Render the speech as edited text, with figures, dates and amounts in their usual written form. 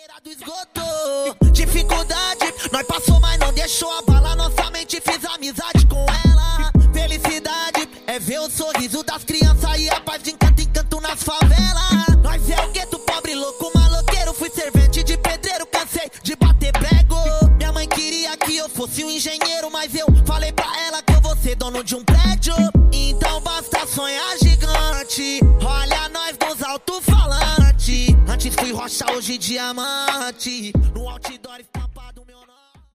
beira do esgoto. Dificuldade, nós passou, mas não deixou abalar nossa mente. Fiz amizade com ela. Felicidade é ver o sorriso das crianças e a paz de encanto em canto nas favelas. Nós é o gueto, pobre, louco, maloqueiro. Fui servente de pedreiro, cansei de bater prego. Minha mãe queria que eu fosse um engenheiro, mas eu falei pra ela que eu vou ser dono de um prédio. Então basta sonhar gigante. Olha nós nos alto-falantes. Antes fui rocha, hoje diamante. No outdoor